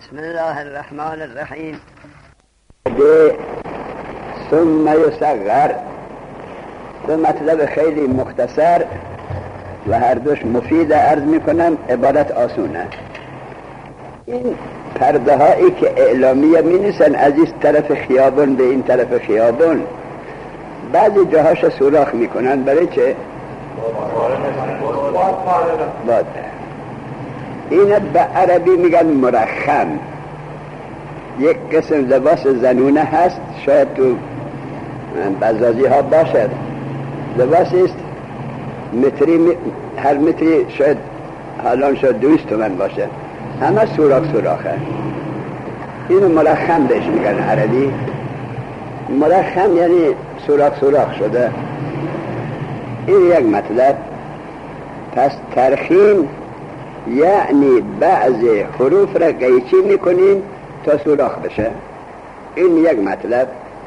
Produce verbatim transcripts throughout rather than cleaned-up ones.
بسم الله الرحمن الرحیم. ثم یصغر دو مطلب خیلی مختصر و هر دوش مفید عرض میکنم، عبارت آسونه. این پرده هایی که اعلامیه می نیستن از این طرف خیابون به این طرف خیابون، بعضی جاهاش سوراخ میکنن. برای چه؟ باد. این به عربی میگن مرخم. یک قسم لباس زنونه هست، شاید تو بزازی ها باشد، لباسی است متری، هر متری شاید حالان شاید دویست تومن باشه، همه سوراخ سوراخه. اینو مرخم بهش میگن عربی. مرخم یعنی سوراخ سوراخ شده. این یک مطلب. پس ترخیم یعنی بعض حروف را قیچی میکنین تا سوراخ بشه. این یک مطلب.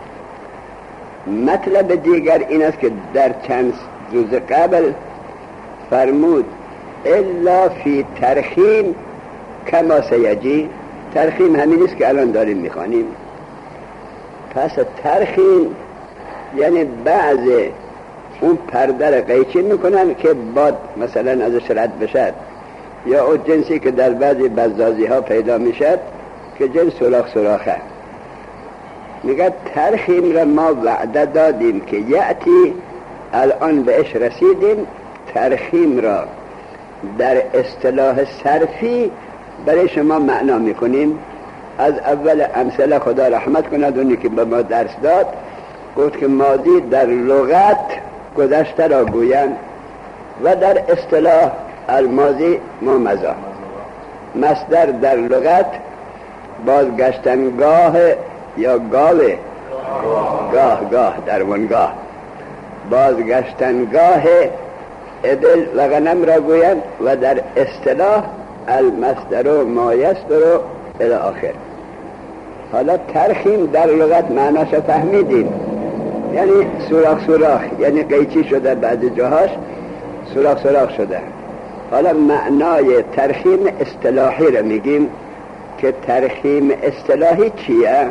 مطلب دیگر این است که در چند روز قبل فرمود الا فی ترخیم کما سیجی. ترخیم همین است که الان داریم میخوانیم. پس ترخیم یعنی بعض اون پرده را قیچی میکنن که باد مثلا ازش رد بشد، یا اون جنسی که در بعضی بزازی ها پیدا میشد که جنس سوراخ سوراخه. میگه ترخیم را ما وعده دادیم که یعتی، الان بهش رسیدیم. ترخیم را در اصطلاح صرفی برای شما معنا میکنیم. از اول امثله خدا رحمت کند اونی که به ما درس داد، گفت که ماضی در لغت گذشته را گویند و در اصطلاح الماضی ما مضی. مصدر در لغت بازگشتنگاه یا گاوه، گاه گاه در ونگاه، بازگشتنگاه ابل و غنم را گویند و در اصطلاح المصدر و ما یصدر الی آخر. حالا ترخیم در لغت معناش فهمیدیم، یعنی سوراخ سوراخ، یعنی قیچی شده، بعضی جاهاش سوراخ سوراخ شده. حالا معنای ترخیم اصطلاحی را میگیم که ترخیم اصطلاحی چیه؟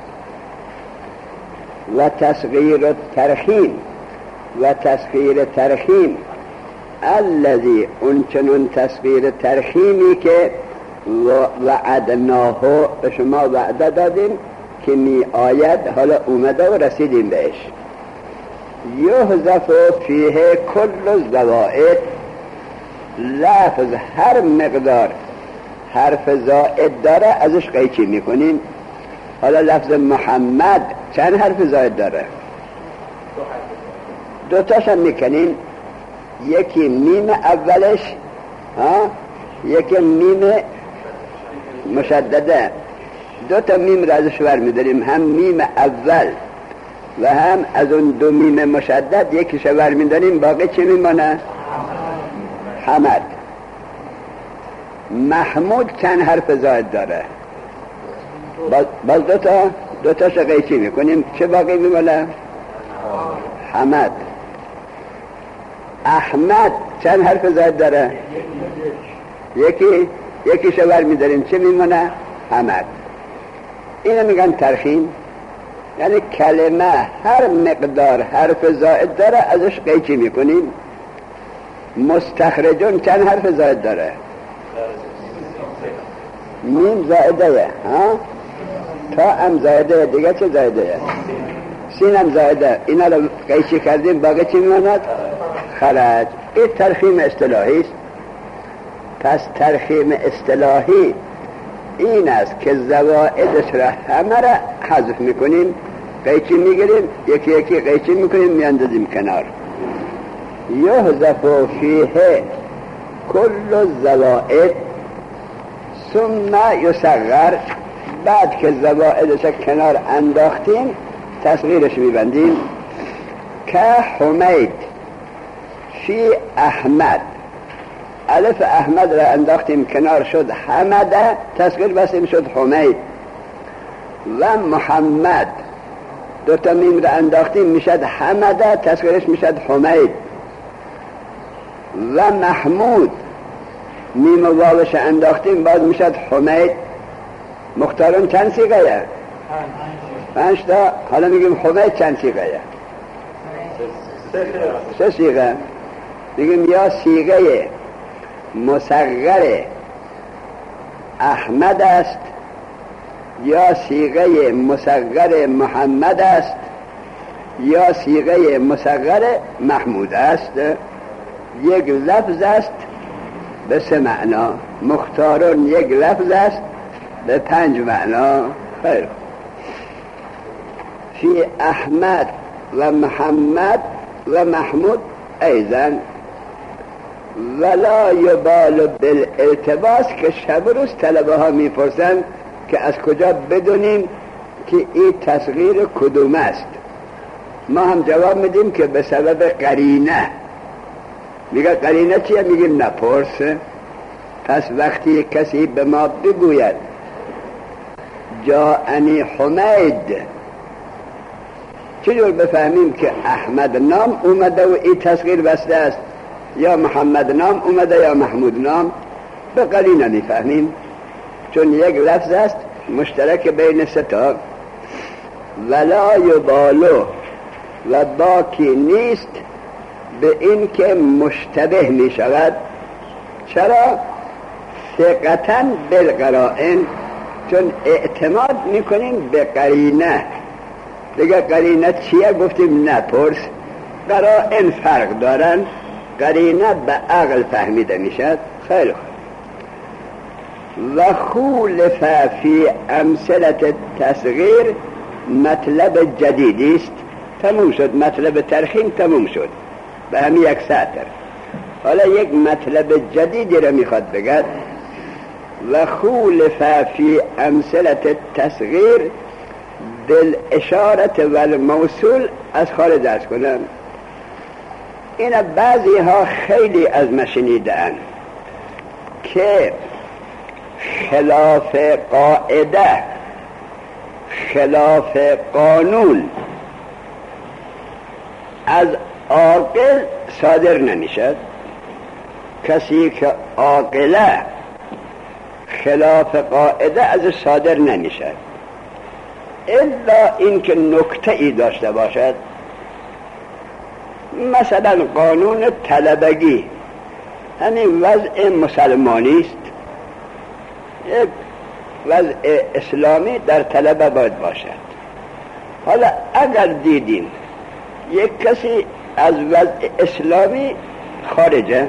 و تصغیر ترخیم و تصغیر ترخیم الذی اونچنون تصغیر ترخیمی که وعدناه به شما وعده دادیم که می آید، حالا اومده و رسیدیم بهش. یحذف فیه کل الزوائد، لفظ هر مقدار حرف زائد داره ازش قیچی میکنیم. حالا لفظ محمد چند حرف زائد داره؟ دو تاش هم میکنیم. یکی میم اولش ها، یکی میم مشدده. دو تا میم را ازش ور میداریم، هم میم اول و هم از اون دو میم مشدد یکیش ور میداریم. باقی چی میمانه؟ حمد. محمود چند حرف زائد داره؟ باز دو تا دو تاش قیچی میکنیم. چه باقی میمانه؟ حمد. احمد چند حرف زائد داره؟ یکی یکیش ور میداریم. چه میمونه؟ حمد. اینو میگن ترخیم، یعنی کلمه هر مقدار حرف زائد داره ازش قیچی میکنیم. مستخرجون چند حرف زائد داره؟ میم زائده، ها، تا هم زائده، دیگه چه زائده؟ سین هم زائده. اینا رو قیچی کردیم، باقی چی میماند؟ خرج. این ترخیم اصطلاحی است. پس ترخیم اصطلاحی این است که زوائدش را همه را حذف میکنیم، قیچی میگیریم، یکی یکی قیچی میکنیم، میاندازیم کنار. یحذف فیه کل الزوائد ثم یصغر. بعد که زوائدش کنار انداختیم تصغیرش میبندیم. که حمید فی احمد، الف احمد را انداختیم کنار شد حمده، تصغیر بستیم شد حمید. و محمد دو تا میم را انداختیم میشد حمده، تصغیرش میشد حمید. و محمود میم و واوش انداختیم باز میشد حمید. مختارون چند سیغه؟ پنج تا. حالا میگیم حمید چند سیغه؟ سه سیغه. میگیم یا سیغه مصغر احمد است یا سیغه مصغر محمد است یا سیغه مصغر محمود است. یک لفظ است به سه معنا. مختارون یک لفظ است به پنج معنا. خیر. فی احمد و محمد و محمود ایضا ولا یبال بالالتباس، که شب روز طلبه ها میپرسن که از کجا بدونیم که این تصغیر کدوم است. ما هم جواب میدیم که به سبب قرینه. میگه قرینه چیه؟ میگیم نپرس. پس وقتی کسی به ما بگوید جاءنی حمید، چجور بفهمیم که احمد نام اومده و این تصغیر بسته است یا محمد نام اومده یا محمود نام؟ به قرینه میفهمیم، چون یک لفظ است مشترک بین ستا. ولا یبالو، و باکی نیست به این که مشتبه می شود. چرا؟ ثقتاً بالقرائن، چون اعتماد میکنیم به قرینه. دیگه قرینه چیه؟ گفتیم نپرس. قرائن فرق دارن. قرینه به عقل فهمیده میشد. خیلی خوب. و خولف فی امثلة تصغیر مطلب جدیدی است. تموم شد. مطلب ترخیم تموم شد به همین یک سطر. حالا یک مطلب جدیدی را میخواد بگد. و خولف فی امثلة تصغیر دل اشارت و الموصول از خارج ارز کنم. اینا بعضی ها خیلی از ما شنیدن که خلاف قاعده، خلاف قانون از عاقل صادر نمیشد. کسی که عاقله خلاف قاعده از صادر نمیشد الا این که نکته ای داشته باشد. مثلا قانون طلبگی همین وضع مسلمانی است، یک وضع اسلامی در طلبه باید باشد. حالا اگر دیدیم یک کسی از وضع اسلامی خارجه،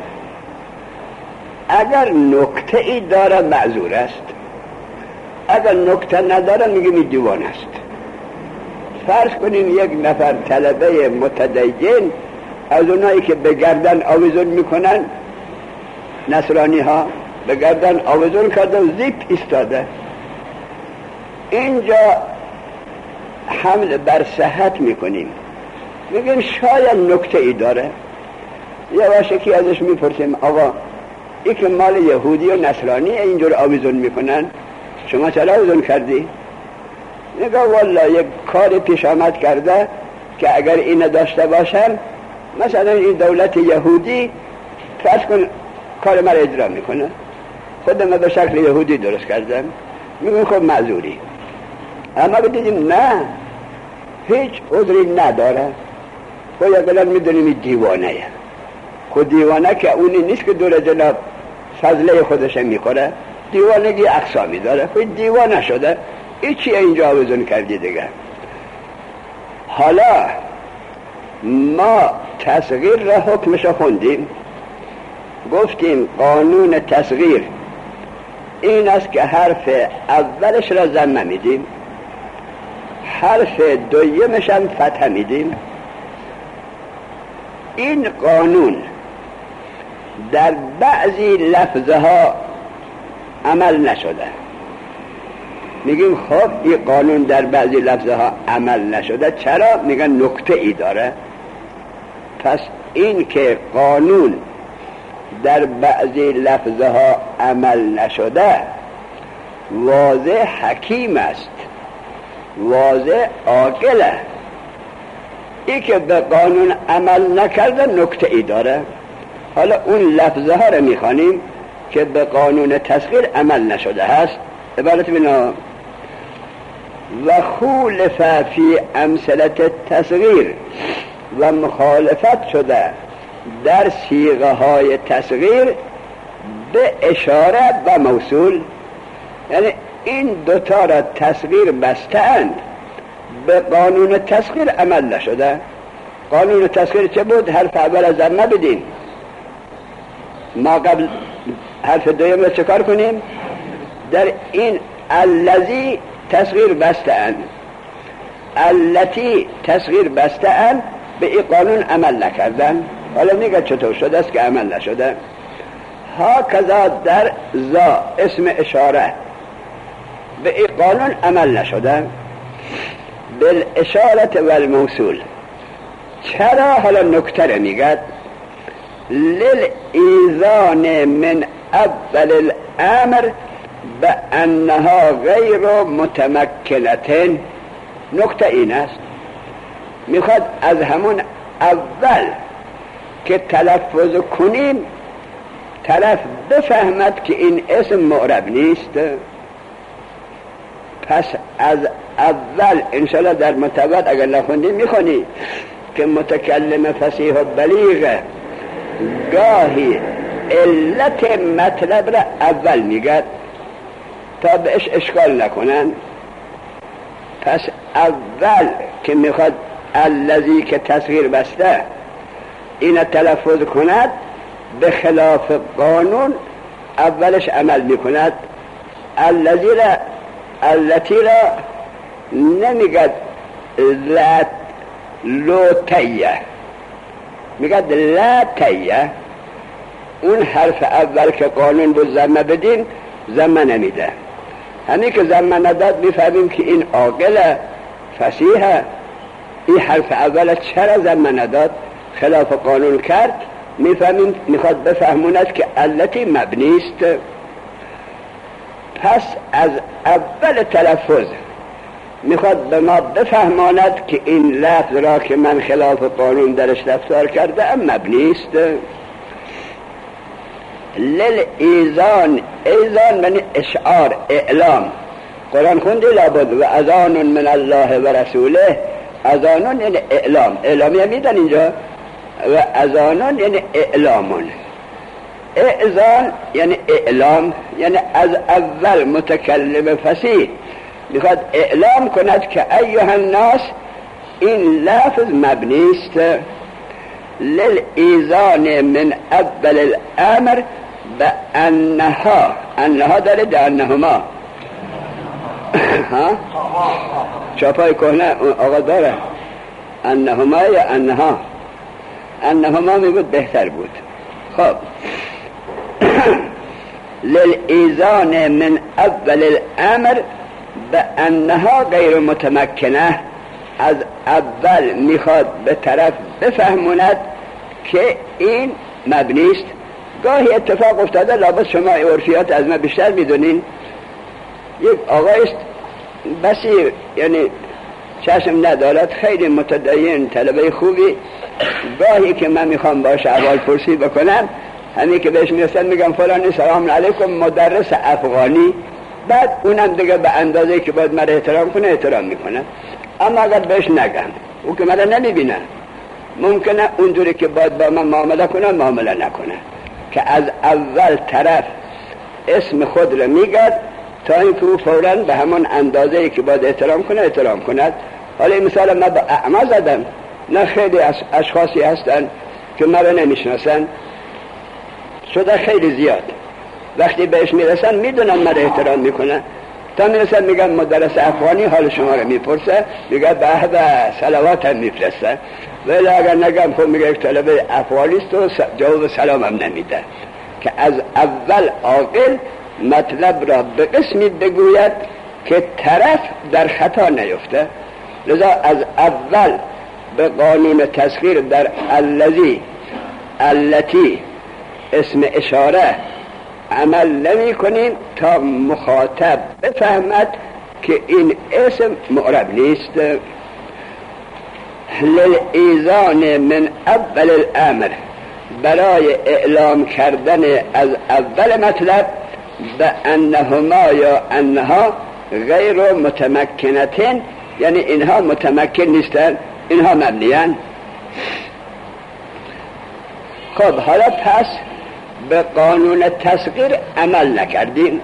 اگر نکته ای داره معذور است، اگر نکته نداره میگیم این دیوانه است. فرض کنیم یک نفر طلبه متدین از اونایی که به گردن آویزون میکنن، نصرانی ها به گردن آویزون کرده و زیپ ایستاده. اینجا حمل بر صحت میکنیم، میگیم شاید نکته ای داره. یه واشکی ازش میپرسیم آقا این که مال یهودی و نصرانی اینجور آویزون میکنن، شما چرا آویزون کردی؟ نگه والا یک کار پیش آمد کرده که اگر این داشته باشن، مثلا این دولت یهودی فرض کن کار من اجرا میکنه، خودم به شکل یهودی درست کردم، میگم خب معذوری. اما دیدیم نه، هیچ عذری نداره. خب یقلا میدونیم دیوانه یه. خود دیوانه که اونی نیست که دور جناب فضله خودش میخوره، دیوانگی اقسامی داره. خود دیوانه شده، ایچی اینجا آویزون کردی دیگه. حالا ما تصغیر را حکمش خوندیم، گفتیم قانون تصغیر این است که حرف اولش را ضمه میدیم، حرف دویمش هم فتحه میدیم. این قانون در بعضی لفظها عمل نشده. میگیم خب این قانون در بعضی لفظها عمل نشده، چرا؟ میگن نکته ای داره. پس این که قانون در بعضی لفظها عمل نشده واضح حکیم است، واضح عاقله. این که به قانون عمل نکرده نکته ای داره. حالا اون لفظه ها رو میخوانیم که به قانون تصغیر عمل نشده هست. عبارت بنا و خولف فی امثله تصغیر و مخالفت شده در صیغه های تصغیر به اشاره و موصول، یعنی این دوتا را تصغیر بستند، به قانون تصغیر عمل نشده. قانون تصغیر چه بود؟ حرف اول از ضمه بدین، ما قبل حرف دویم را چه کار کنیم؟ در این الذی تصغیر بستند، التی تصغیر بستند، به این قانون عمل نکردن. حالا میگه چطور شده است که عمل نشده؟ ها کذا در زا اسم اشاره به این قانون عمل نشده. بالاشارت و الموصول چرا؟ حالا نکته رو میگه للایذان من اول الامر به انها غیر متمکنتن. نکته این است، میخواد از همون اول که تلفظ کنیم طرف بفهمد که این اسم معرب نیست. پس از اول انشاءالله در متوسط اگر نخوندیم میخونی که متکلم فصیح و بلیغ گاهی علت مطلب را اول میگد تا بهش اشکال نکنن. پس اول که میخواد الذی که تصغیر بسته این تلفظ کند، به خلاف قانون اولش عمل میکند. الذی را التی را نمیگد لا لو تیه، میگد لا تیه. اون حرف اول که قانون بود ضمه بدین، ضمه نمیده. همین که ضمه نداد میفهمیم که این عاقل فصیح. این حرف اول چرا ضمه نداد؟ خلاف قانون کرد. میفهمیم میخواد بفهموند که علتی مبنیست. پس از اول تلفظ میخواد به ما بفهماند که این لفظ را که من خلاف قانون درش رفتار کرده ام مبنیست. للایذان، ایذان یعنی اشعار، اعلام. قرآن خوندی لابد و اذان من الله و رسوله. اذان یعنی اعلام، اعلامی میدن اینجا. و اذان یعنی اعلامون. اعزان یعنی اعلام، یعنی از اول متکلم فصیح میخواد اعلام کند که ایها الناس این لفظ مبنیست. للایذان من اول الامر به انها، انها داره ده انهما ها چاپای کهنه آقا داره انهما یا انها؟ انهما میگود بهتر بود. خب للایذان من اول الامر به انها غیر متمکنه، از اول میخواد به طرف بفهموند که این مبنیست. گاهی اتفاق افتاده، لابد شما عرفیات از ما بیشتر میدونین. یک آقایست بسیر، یعنی چشم ندارد، خیلی متدین، طلبه خوبی. گاهی که من میخوام باش احوال پرسی بکنم، همین که بهش میرسن میگم فلانی سلام علیکم مدرس افغانی. بعد اونم دیگه به اندازه که باید مرا احترام کنه احترام میکنه. اما اگر بهش نگم، او که مرا نمیبینه، ممکنه اونجوری که باید با من معامله کنه معامله نکنه. که از اول طرف اسم خود رو میگد تا اینکه او فوراً به همون اندازه‌ای که باید احترام کنه احترام کند. حالا این مثال من با اعما زدم، نه خیلی اشخاصی هستن که مرا نمیشناسن، شده خیلی زیاد. وقتی بهش میرسن میدونن مرا احترام میکنن، تا میرسن میگن مدرس افغانی حال شما رو میپرسه، میگه به به صلوات هم میفرسته. ولی اگر نگم خب میگه یک طلبه افغانیست و جواب سلام هم نمیده. که از اول عاقل مطلب را به قسمی بگوید که طرف در خطا نیفته. لذا از اول به قانون تصغیر در الذی، التی، اسم اشاره عمل نمی کنیم تا مخاطب بفهمد که این اسم معرب نیست. للایذان من اول الامر، برای اعلام کردن از اول مطلب به انهما یا انها غیر متمکنتن یعنی اینها متمکن نیستن، اینها مبنیان. خب حالا پس به قانون تصغیر عمل نکردیم،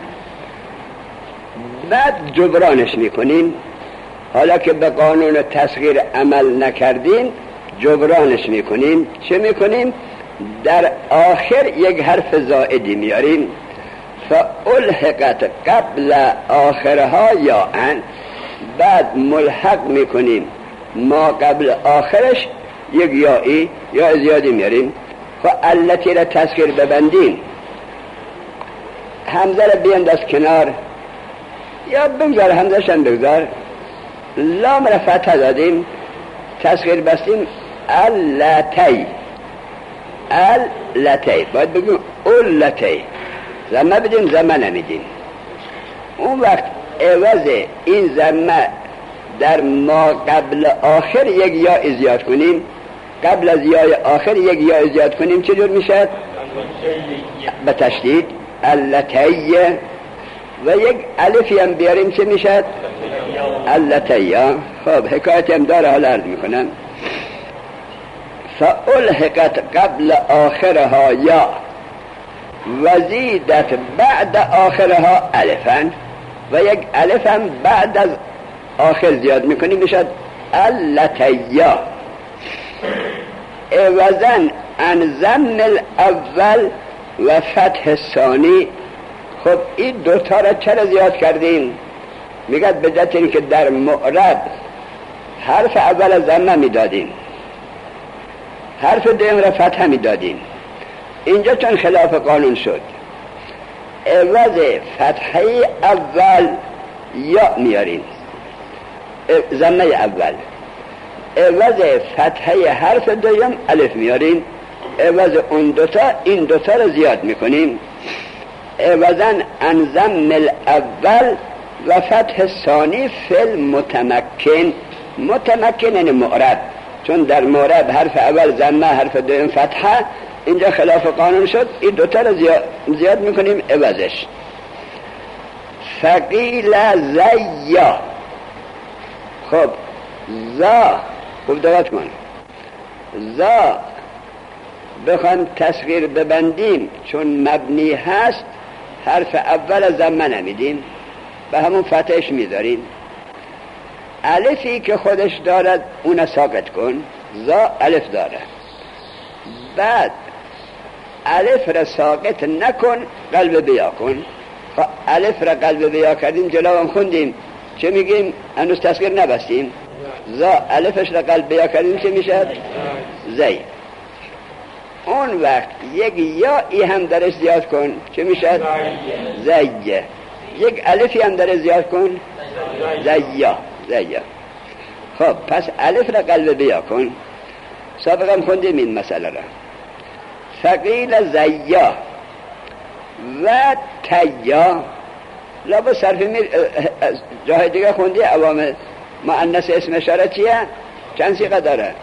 بعد جبرانش میکنیم. حالا که به قانون تصغیر عمل نکردیم جبرانش میکنیم. چه میکنیم؟ در آخر یک حرف زائدی میاریم. فالحقت قبل آخرها یا ان، بعد ملحق میکنیم ما قبل آخرش یک یایی یا زیادی میاریم. فالتی را تصغیر ببندیم، همزه را بینداز کنار یا بگذار، همزه شن بگذار. لام را فتح دادیم، تصغیر بستیم التی، التی باید بگیم التی، زمه بدیم زمه نمیدیم. اون وقت عوض این زمه در ما قبل آخر یک یا زیاد کنیم، قبل از یای آخر یک یا زیاد کنیم، چجور میشد؟ به تشدید التی، و یک الفی هم بیاریم چه میشد؟ التی. خب حکایت هم داره، حالا عرض میکنم. فالحقت قبل آخرها یا وزیدت بعد آخرها الفا، و یک الف هم بعد از آخر زیاد میکنیم میشد التیا. عوضن عن ضم الاول و فتح ثانی. خب این دوتا را چرا زیاد کردیم؟ میگد به جهت اینکه در معرب حرف اول ضمه میدادیم، حرف دوم را فتح میدادیم. اینجا چون خلاف قانون شد، عوض فتحه اول یا میاریم، ضمه اول، عوض فتحه حرف دوم الف میاریم، عوض اون دوتا این دوتا را زیاد میکنیم. عوضاً عن ضم الاول و فتح ثانی فی المتمکن. متمکن یعنی معرب، چون در معرب حرف اول ضمه، حرف دوم فتحه، اینجا خلاف قانون شد، این دوتا را زیاد, زیاد میکنیم عوضش. فقیل زیا. خب زا، خوب دقت کن، زا بخوام تصغیر ببندیم چون مبنی هست حرف اول ضمه نمیدیم، به همون فتحش میذاریم. الفی که خودش دارد اون ساقط کن، زا الف داره، بعد الف را ساقط نکن، قلب بیا کن. الف را قلب بیا کردیم، جلو هم خوندیم چه میگیم؟ هنوز تصغیر نبستیم. زا الفش را قلب بیا کردیم چه میشه؟ زی. اون وقت یک یا ای هم درش زیاد کن، چه میشه؟ زیه. یک الفی هم درش زیاد کن، زیا، زیا. خب پس الف را قلب بیا کن. سابقا خوندیم این مسئله را. فقیل زیا و تیا. لابد صرف میر جای دیگه خوندی عوامل مؤنث اسم اشاره چیه؟ چند صیغه داره؟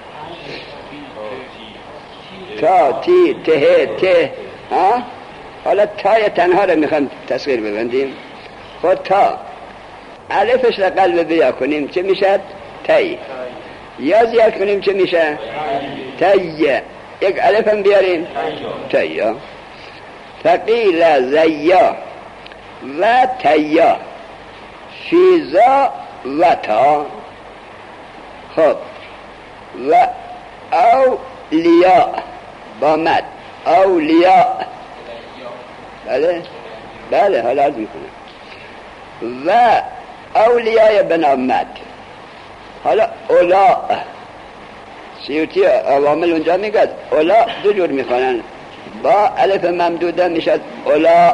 تا، تی، ته، ته. ها؟ حالا تای تنها رو میخوام تصغیر ببندیم. خود تا الفش را قلب بیا کنیم چه میشه؟ تی. یا زیاد کنیم چه میشه؟ تی. یک الف هم بیاریم تی. فقیل زیا و تیا فیزا و تا. خب و اولیاء با مد، اولیاء. بله بله حالا عرض میکنم. و اولیاء بنا مد. حالا اولا سیوتی عوامل اونجا میگد اولا دو جور میخوانن، با الف ممدوده میشد اولا،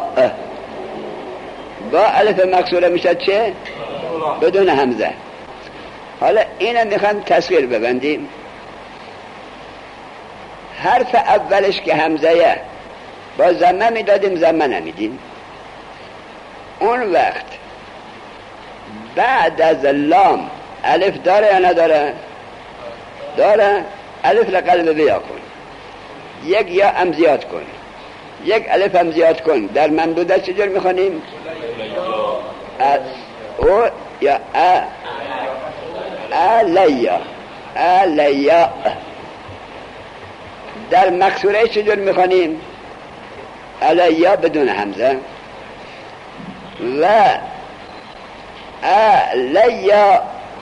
با الف مکسوره میشد چه؟ بدون همزه. حالا اینم میخوام تصغیر ببندیم. حرف اولش که همزه با ضمه میدادیم، ضمه نمیدیم. اون وقت بعد از لام الف داره یا نداره؟ داره. الف را قلب بیا کن، یک یا هم زیاد کن، یک الف هم زیاد کن. در ممدوده چجور میخونیم؟ او یا ا علیا علیا. در مکسوره چجور میخوانیم؟ علیا بدون همزه و علیا.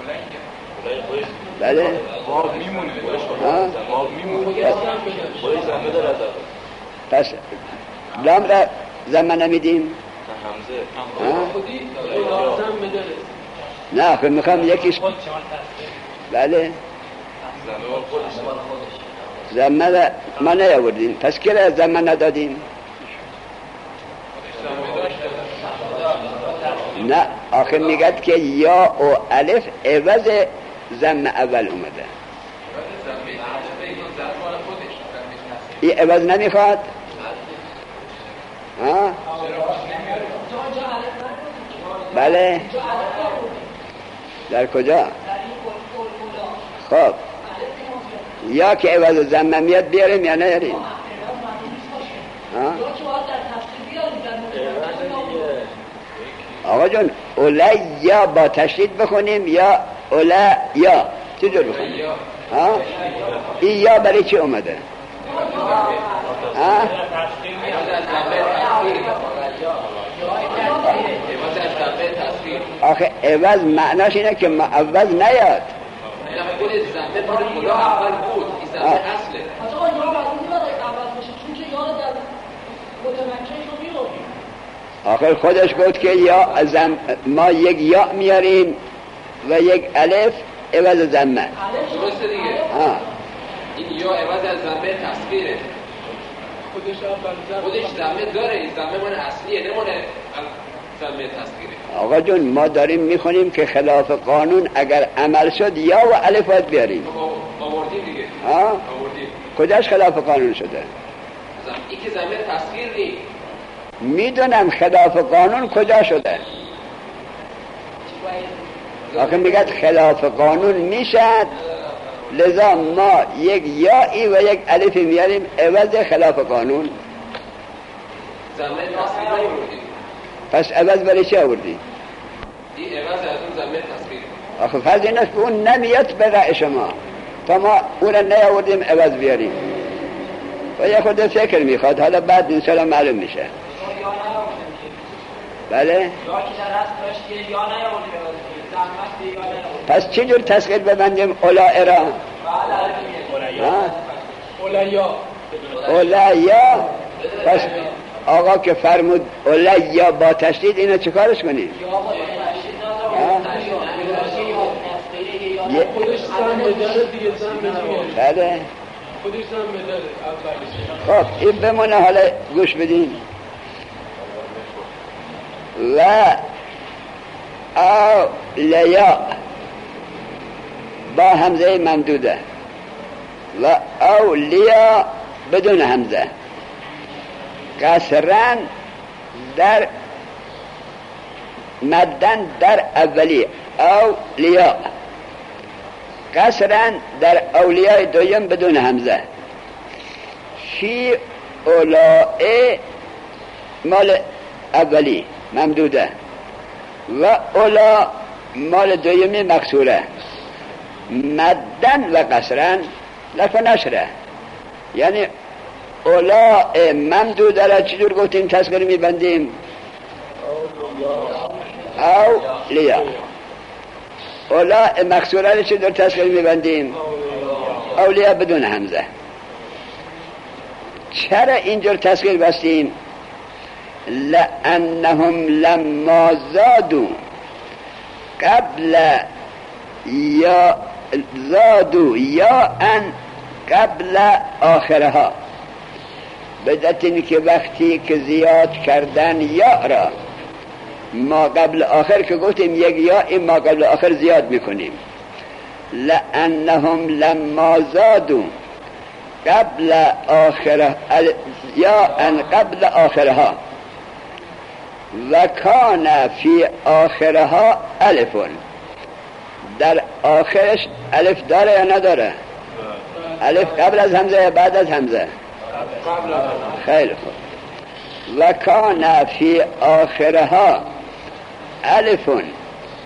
بله باب میمونه باب میمونه پس لام را زمان نمیدیم نه خب میخوام یکیش بله زمان را ما نیاوردیم پس که را زمان ندادیم نه آخر میگد که یا و الف عوض زم اول اومده این عوض نمیخواد ها بله در کجا خب یا که عوض زم میاد بیاریم یا نیاریم آقا جون اولیا با تشدید بخونیم یا اولا یا چجور بخونیم ها این یا برای چی اومده ها آخه عوض معناش اینه که عوض نیاد آخر خودش گفت که یا ازم ما یک یا میاریم و یک الف عوض زمه درسته دیگه آه. این یا عوض از زمه تصویره خودش زمه داره این زمه من اصلیه نمونه زمه تصویره. آقا جون ما داریم میخونیم که خلاف قانون اگر عمل شد یا و الف باید بیاریم آوردیم دیگه آه؟ آوردیم کجاش خلاف قانون شده این که زمه تصویر نی میدونم خلاف قانون کجا شده آخه میگد خلاف قانون میشد لذا ما یک یایی و یک الفی میاریم عوض خلاف قانون زمه تصویر آوردیم پس عوض برای چه آوردی؟ این عوض از اون زمه تصویر آخه فرض این است که اون نمیاد به رأی شما تا ما اون را نیاوردیم عوض بیاریم و یه خود فکر میخواد حالا بعد انشاءالله معلوم میشه بله پس چی جور تسخیر ببندیم اولائه را اولیا اولیا پس آقا که فرمود اولیا با تشدید اینو چکارش کنیم خودش زن بداره دیگه زن بداره بله خودش زن بداره خب این بمونه حالا گوش بدین و اولیا با همزه ممدوده و اولیا بدون همزه قصرن در مدن در اولی اولیا قصرن در اولیای دویم بدون همزه فی اولائه مال اولی ممدوده و اولا مال دویمی مکسوره مدن و قصرن لفظ نشره یعنی اولا ممدوده را چجور گفتیم تسخیر میبندیم او لیا اولا مکسوره را چجور تسخیر میبندیم اولیا بدون همزه چرا اینجور تسخیر بستیم لأنهم لما زادوا قبل یا زادوا یا ان قبل آخرها بدت این که وقتی که زیاد کردن یا را ما قبل آخر که گفتیم یک یا این ما قبل آخر زیاد میکنیم لأنهم لما زادوا قبل آخره یا ان قبل آخرها و کان فی آخرها الفون در آخرش الف داره یا نداره الف قبل از همزه یا بعد از همزه خیلی خوب و کان فی آخرها الفون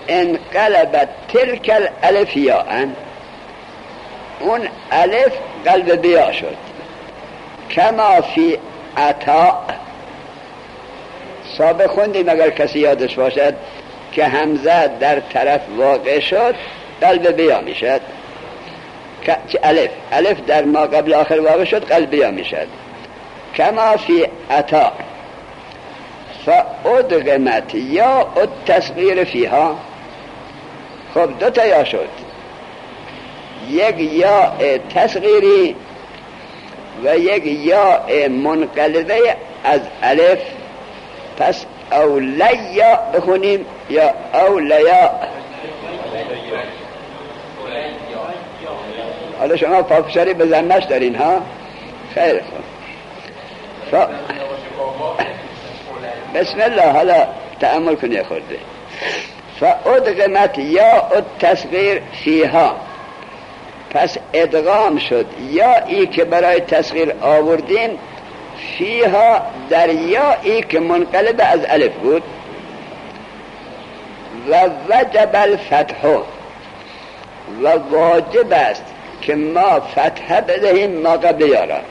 انقلبت تلک الالف یاءن، اون الف قلب بیا شد. کما فی عطا، سابق خوندیم اگر کسی یادش باشد که حمزه در طرف واقع شد قلب بیا میشد. که الف الف در ما قبل آخر واقع شد قلب بیا میشد. کما فی عطا فادغمت یا التصغیر فیها. خب دو تا یا شد، یک یا تصغیری و یک یا منقلبه از الف. پس اولیا بخونیم یا اولیا. حالا شما پافشاری به زنش دارین ها؟ خیلی خوب. ف... بسم الله. حالا تأمل کنی خورده. فادغمت یا التصغیر فیها، پس ادغام شد یا ای که برای تصغیر آوردیم فیها در یا ای که منقلب از الف بود. و وجب الفتح، و واجب است که ما فتح بدهیم ما قبل یارا.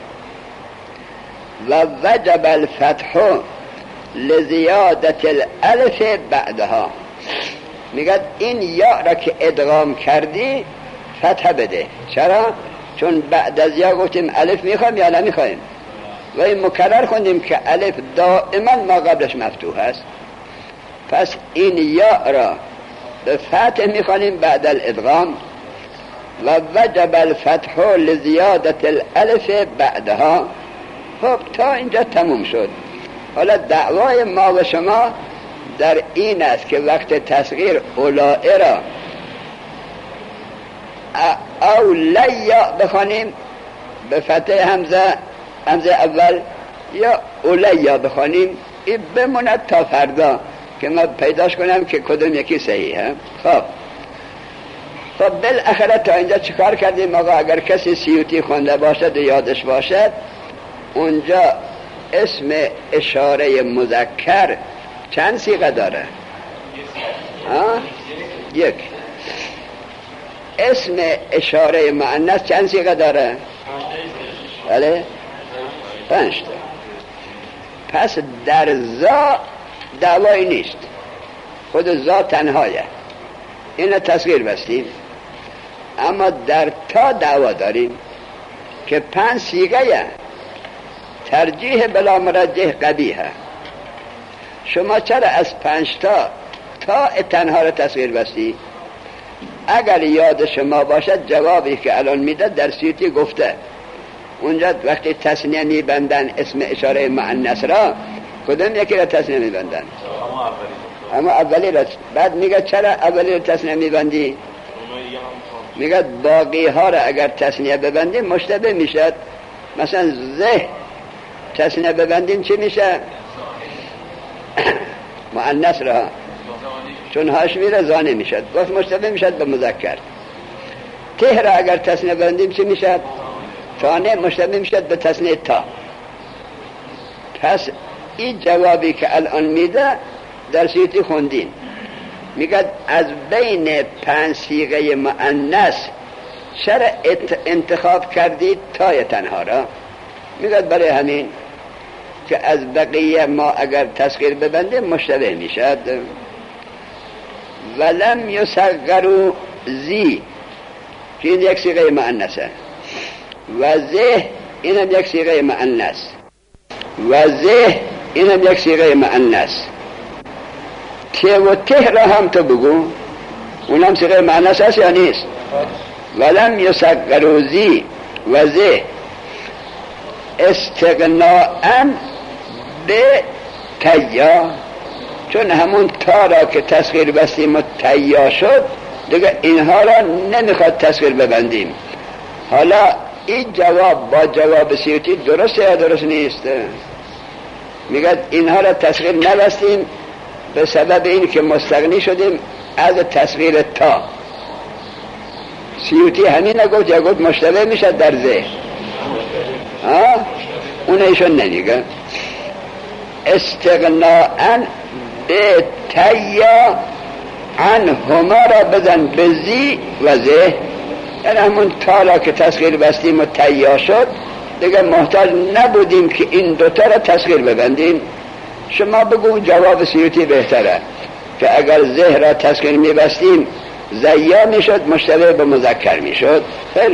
و وجب الفتح لزیادت الالف بعدها. میگه این یا را که ادغام کردی فتح بده. چرا؟ چون بعد از یا گفتیم الف میخوایم یا نمیخوایم، و این مکرر خوندیم که الف دائما ما قبلش مفتوح است. پس این یا را به فتح میخوانیم بعد الادغام. و وجب الفتح لزیادت الالف بعدها. خب تا اینجا تموم شد. حالا دعوای ما و شما در این است که وقت تصغیر اولائه را اولیا بخوانیم به فتح همزه همزه اول، یا اولیا بخوانیم. این بموند تا فردا که ما پیداش کنم که کدوم یکی صحیحه. خب خب بالاخره تا اینجا چیکار کردیم آقا؟ اگر کسی سیوطی خونده باشد و یادش باشد، اونجا اسم اشاره مذکر چند صیغه داره؟ ها؟ یک. اسم اشاره مؤنث چند صیغه داره؟ بله؟ پنج تا. پس در زا دعوایی نیست، خود زا تنهایه، اینو تصغیر بستیم. اما در تا دعوا داریم که پنج صیغه ترجیح بلا مرجح قبیحه. شما چرا از پنج تا تا تنها رو تصغیر بستی؟ اگر یاد شما باشد جوابی که الان میده در سیوطی گفته. اونجا وقتی تثنیه میبندن اسم اشاره مؤنث را، کدوم یکی را تثنیه میبندن؟ اما اولی را. بعد میگه چرا اولی را تثنیه میبندی؟ میگه باقی ها را اگر تثنیه ببندیم مشتبه میشد. مثلا زه تثنیه ببندیم چی میشه؟ مؤنث را، چون هاشمی را زانه میشد، گفت مشتبه میشد به مذکر. ته را اگر تثنیه ببندیم چی میشد؟ تانه مشتبه میشد به تثنیه تا. پس این جوابی که الان میده در سیوطی خوندین. میگه از بین پنج صیغه مؤنث چرا انتخاب کردید تای تنها را؟ میگه برای همین که از بقیه ما اگر تصغیر ببندیم مشتبه میشد. ولم یصغروا زی، که این یک صیغه مؤنثه، و زه اینم یک صیغه مؤنث، و زه اینم یک صیغه مؤنث. ته و ته را هم تو بگو، اونم صیغه مؤنث است یا نیست؟ ولم یصغروا زی و زه استغناءً به تیا، چون همون تا را که تصغیر بستیم و تیا شد دیگه اینها را نمیخواد تصغیر ببندیم. حالا این جواب با جواب سیوطی درسته یا درست نیست؟ میگه اینها را تصغیر نبستیم به سبب این که مستغنی شدیم از تصغیر تا. سیوطی همین نگفت یا گفت مشتبه میشد در ذهن؟ ها؟ اون ایشون نمیگه. استغناءً به تیا عن هما را بزن به زی و زه، یعنی همون تالا که تصغیر بستیم و تیا شد دیگه محتاج نبودیم که این دوتا را تصغیر ببندیم. شما بگو جواب سیوطی بهتره که اگر زه را تصغیر میبستیم زیا میشد، مشتبه به مذکر میشد. خیلی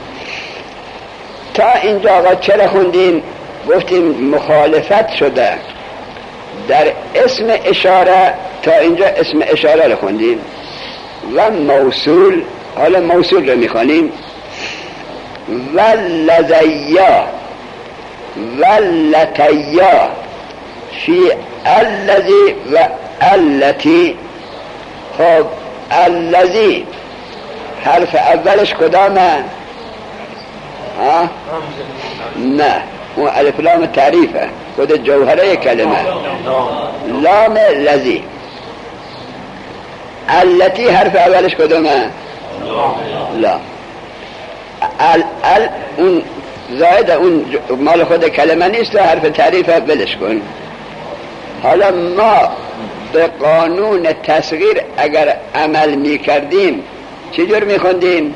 تا اینجا آقا چرا خوندیم؟ گفتیم مخالفت شده در اسم اشاره، تا اینجا اسم اشاره رو خوندیم و موصول، حالا موصول رو میخوانیم. و لذیا و لتیا فی الذی و التی. خب الذی حرف اولش کدامه؟ ها؟ نه، اون الف لام تعریفه، خود جوهره کلمه. لام لذی. التی حرف اولش کدامه؟ لا. ال ال اون زائد اون مال خود کلمه نیست و حرف تعریفه بلش کن. حالا ما به قانون تصغیر اگر عمل می کردیم چجور می خوندیم؟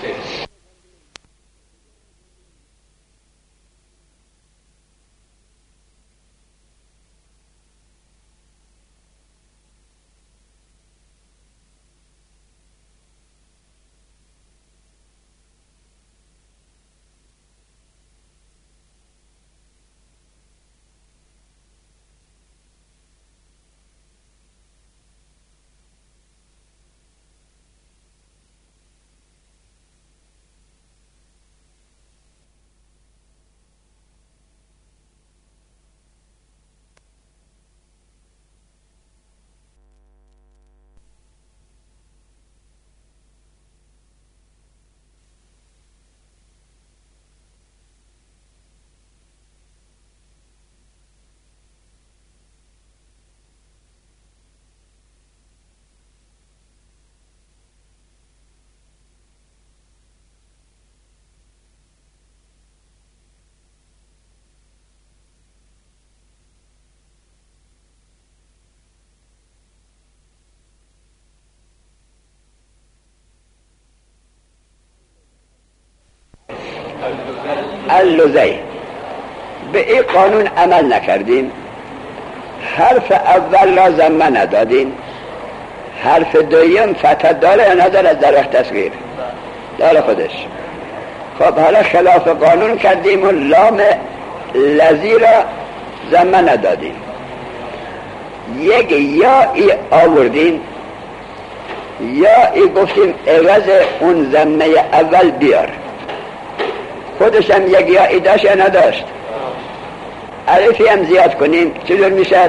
اللذی. به این قانون عمل نکردیم. حرف اول را ضمه ندادیم. حرف دویم فتح داره یا نداره؟ در وقت تصغیر داره خودش. خب حالا خلاف قانون کردیم و لام لذی را ضمه ندادیم، یک یا ای آوردیم، یا ای گفتیم عوض اون ضمه اول بیار. خودش هم یک یا ای داشت یا نداشت؟ الفی هم زیاد کنیم چجور میشد؟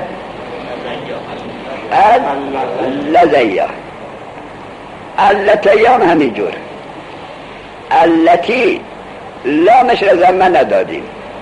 اللذیا. اللتی هم همین جور. اللتی لامش را ضمه ندادیم،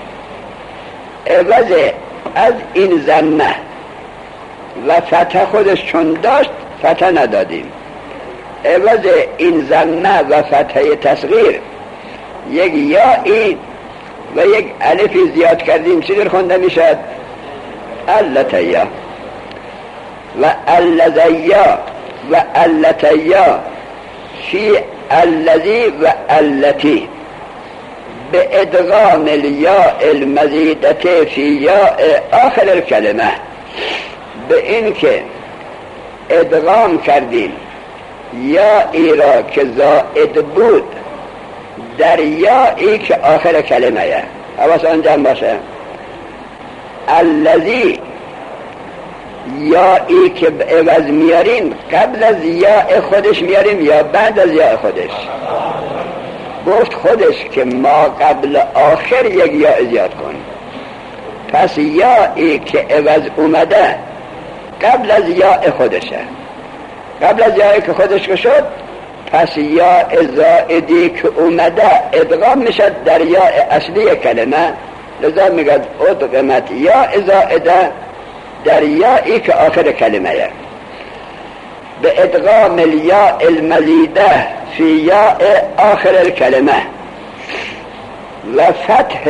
عوض از این ضمه و فتح خودش چون داشت فتح ندادیم، عوض این ضمه و فتح تصغیر یک یایی و یک الفی زیاد کردیم. چی خونده میشد؟ اللتیا. و اللذیا و اللتیا فی الذی و التی به ادغام الیاء المزیدته فی یاء آخر الکلمه. به این که ادغام کردیم یا ای را که زائد بود در یا ای که آخر کلمه یه. حواس آنجا باشه. الذی یا ای که عوض میاریم قبل از یا خودش میاریم یا بعد از یا خودش؟ گفت خودش که ما قبل آخر یک یا زیاد کن. پس یا ای که عوض اومده قبل از یا خودشه. قبل از یا که خودش که شد پس یا زائدی که اومده ادغام میشد در یا اصلی کلمه. لذا میگد ادغمت یا زائده در یا ای که آخر کلمه یه. به ادغام الیا المزیده فی یا آخر الکلمه و فتح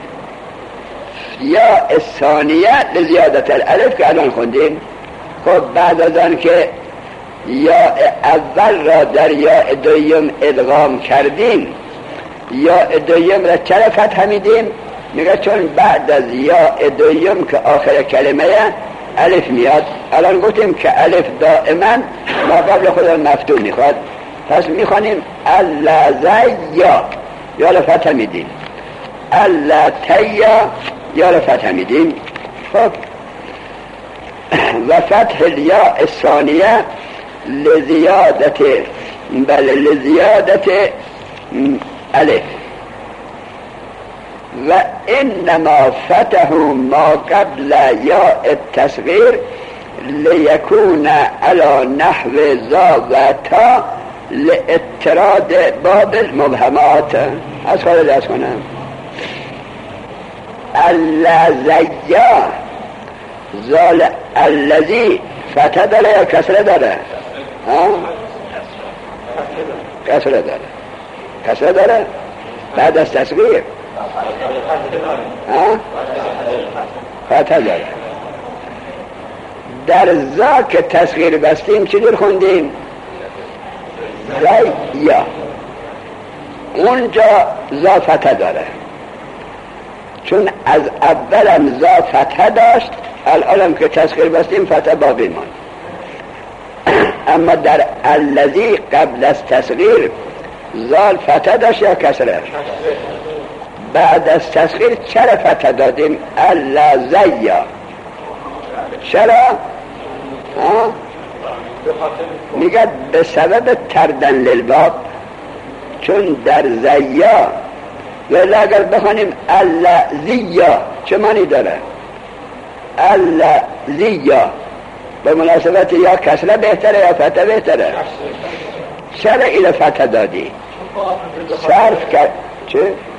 یا الثانیه لزیادت الالف که الان خوندیم. خب بعد از آن که یا اول را در یا دویم ادغام کردیم، یا دویم را چرا فتح میدیم؟ میگه چون بعد از یا دویم که آخر کلمه الف میاد. الان گفتیم که الف دائما ما قبل خود مفتوح میخواد، پس میخوانیم اللذیا یا را فتح میدیم، اللتیا یا را فتح میدیم. خب و فتح الیا الثانیه لزیادت بل لزیادت الف و انما فتحوا ما قبل یا التصغیر لیکون علی نحو ذا و تا لاضطراد باب المبهمات. از خواهد دست کنم اللذیا زال اللذی فتح داره یا کسره داره؟ ها؟ کسره داره. کسره داره بعد از تصغیر. ها؟ فتح داره. در زا که تصغیر بستیم چی دور خوندیم؟ زی یا اونجا زا فتح داره، چون از اولم زا فتح داشت، الانم که تصغیر بستیم فتح باقی ماند. اما در الذی قبل از تصغیر زال فتح داشت یا کسره؟ بعد از تصغیر چرا فتح دادیم؟ اللذیا. چرا؟ میگه به سبب تردن للباب، چون در زیا ولی اگر بخوانیم اللذیا چه معنی داره؟ اللذیا به مناسبت یا کسره بهتره یا فتح بهتره؟ چرا ایل فتح دادی؟ صرف کرد چه؟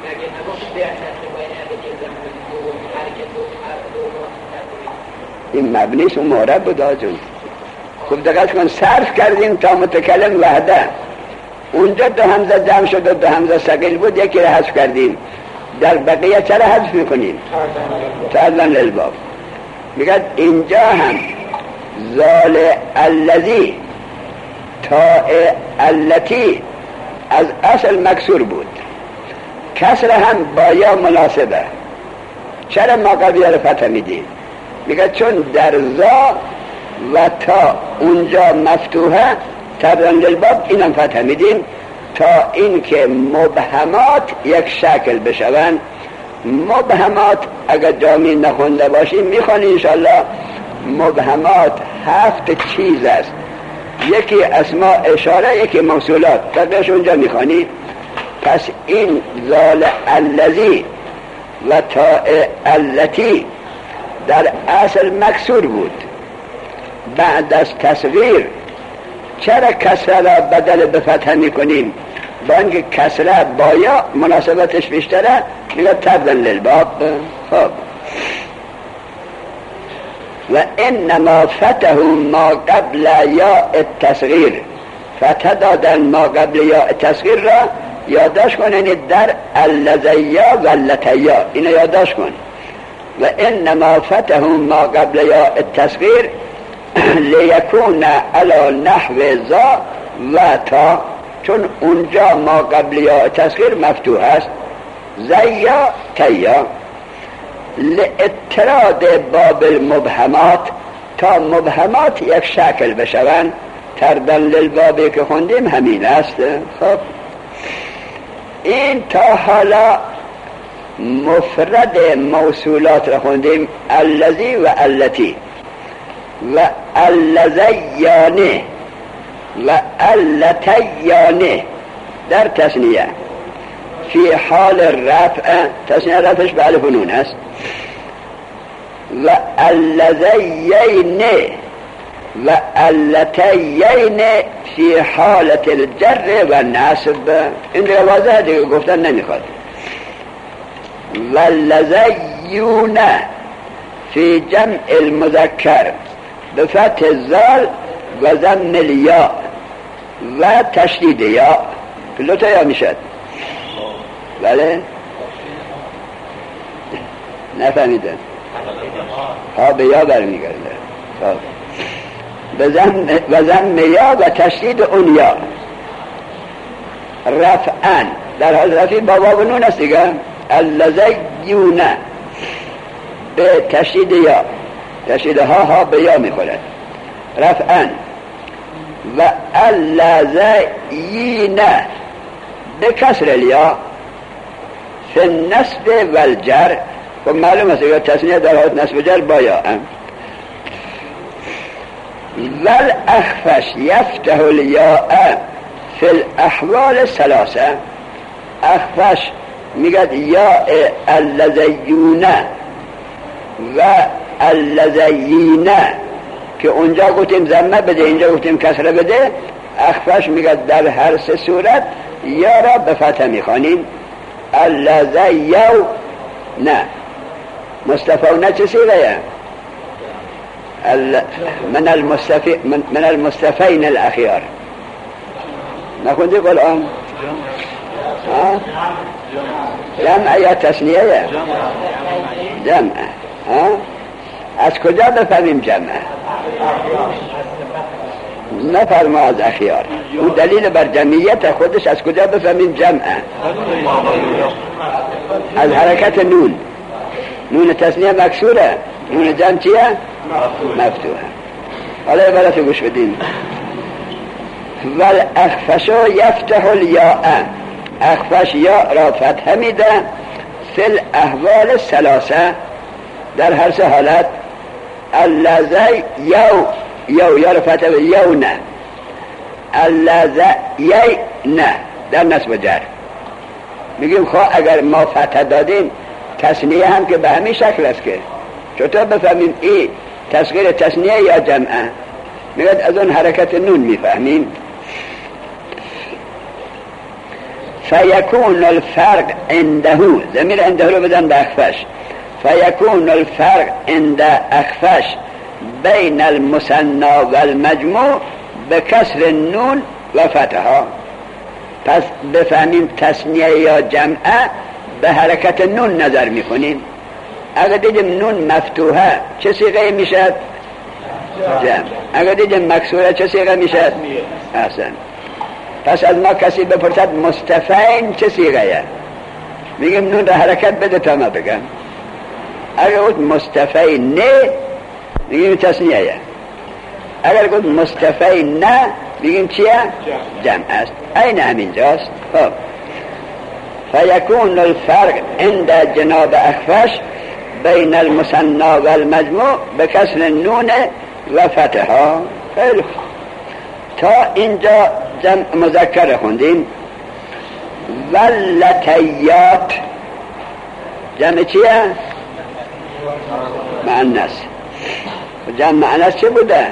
این مبنیش و معرب بود آجون. خب دقیق کن صرف کردیم تا متکلم وحده، اونجا دو همزه جمع شد و دو همزه ثقیل بود، یکی را حذف کردیم، در بقیه چرا حذف میکنیم؟ تعلن للباب. میگه اینجا هم زال الذی تا التی از اصل مکسور بود، کسر هم با یا مناسبه، چرا ما قبیه رو فتح میدیم؟ میگه چون در زا و تا اونجا مفتوحه تبدن للباب اینم فتح میدیم تا اینکه مبهمات یک شکل بشون. مبهمات اگر جامی نخونده باشیم میخوانی انشالله. مبهمات هفت چیز است، یکی اسماء اشاره، یکی موصولات، بقیش اونجا میخوانی. پس این زال الذی و تا التی در اصل مکسور بود، بعد از تصغیر چرا کسره را بدل به فتح میکنیم؟ با اینکه کسره با یا مناسبتش بیشتره، میگه تبدن للباب. خب و انما فتحوا ما قبل یا التصغیر، فتح دادن ما قبل یا التصغیر را یادداشت کنین در اللذیا و اللتیا، اینو یادداشت کن. و انما فتحوا ما قبل یا التصغیر لیکون علی نحو ذا و تا، چون اونجا ما قبل یا تصغیر مفتوح است، زیا تیا، لاضطراد باب المبهمات، تا مبهمات یک شکل بشوند. تردن للبابی که خوندیم همین است. خب این تا حالا مفرد موصولات را خوندیم، الذی و التی و اللذیانه و اللتیانه در تثنیه. فی حال رفع، تثنیه رفعش به الف و نون است. و اللذیین و اللتیین فی حالت الجر و نصب. این دیگه واضحه دیگه، گفتن نمیخواد. و اللذیون فی جمع المذکر بفتح الزال و ضم الیا و تشدید یا، کلو تا یا میشد. بله نفهمیدن؟ ها به یا برمیگرده. و ضم یا و تشدید اون یا رفعا در حال رفعی با واو نون است دیگه. اللذیون به تشدید یا، تشدید ها ها به یا میخورد رفعا. و اللذین به کسر الیا فی النصب والجر. خب معلوم است یا تصنیه در حالت نصب و جر با یا هم. والاخفش یفتح الیاء فی الاحوال ثلاثه. اخفش میگد یا اللذیون و اللذین که اونجا گفتیم ضمه بده اینجا گفتیم کسره بده. اخفش میگد در هر سه صورت یا را به فتح میخوانیم. اللذیو نه مصطفون چه سیغه من المصطفی من, من المصطفین الاخیار نخوندی قرآن؟ ها؟ جمع یا تسنیه؟ جمع. ها؟ از کجا بفهمیم جمع؟ نفرما از اخیار. اون دلیل بر جمعیت خودش از کجا بفهمیم جمع؟ از حرکت نون. نون تسنیه مکسوره، نون جمع چیه؟ مفتوحه. حالا عبارت گوش بدین. والاخفشو یفتح الیاء. اخفش یا را فتح میده فی الاحوال ثلاثه در هر سه حالت. اللذی یو یو یا را فتح یو نه. اللذی نه در نصب و جر. میگیم خواه اگر ما فتح دادیم تسنیه هم که به همین شکل است که چطور بفهمیم ای تصغیر تسنیه یا جمعه؟ میگد از اون حرکت نون میفهمیم. فیکون الفرق عنده، ضمیر عنده رو بدن به اخفش. فیکون الفرق عند اخفش بین المثنی و المجموع به کسر نون و فتحها. پس بفهمیم تسنیه یا جمعه به حرکت نون نظر میکنیم. اگر دیدیم نون مفتوحه چه صیغه میشد؟ جمع. اگر دیدیم مکسوره چه صیغه میشد؟ احسن. پس از ما کسی بپرسد مصطفین چه صیغه؟ میگیم نون را حرکت بده تا ما بگم. اگر گفت مصطفین نه میگیم تسنیه. اگر گفت مصطفین نه میگیم چیه؟ جمع است. این همینجاست. خب فیکون الفرق عند جناب اخفش بین المثنی و المجموع به کسر نون و فتحها. خیلی خوب. تا اینجا جمع مذکر خوندیم. واللتیات جمع چیه؟ مؤنث. جمع مؤنث چه بوده؟